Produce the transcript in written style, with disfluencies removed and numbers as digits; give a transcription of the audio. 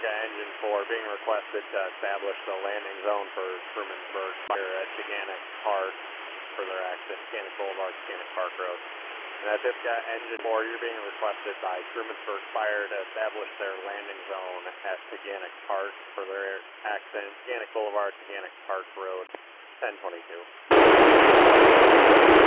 Ithaca Engine 4 being requested to establish the landing zone for Trumansburg Fire at Gigantic Park for their exit, Gigantic Boulevard, Gigantic Park Road. And at Ithaca Engine 4, you're being requested by Trumansburg Fire to establish their landing zone at Gigantic Park for their accident, Gigantic Boulevard, Gigantic Park Road, 1022.